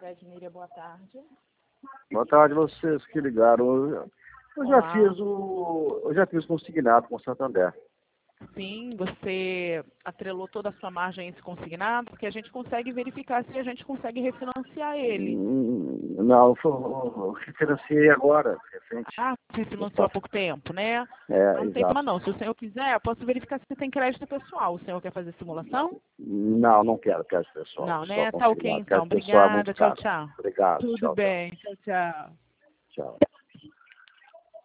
Edmíria, boa tarde. Boa tarde, vocês que ligaram. Eu já Olá. eu já fiz consignado com o Santander. Sim, você atrelou toda a sua margem a esse consignado, porque a gente consegue verificar se a gente consegue refinanciar ele. Não, eu financiei agora, recente. Ah, você financiou há pouco tempo, né? É, Não tem exato. problema não. Se o senhor quiser, eu posso verificar se tem crédito pessoal. O senhor quer fazer simulação? Não, não quero crédito pessoal, Não, só né? Tá ok consignado. então. Crédito pessoal é muito Obrigada. Tchau, caro. tchau. Obrigado, Tudo tchau, tchau. bem. Tchau, tchau. Tchau.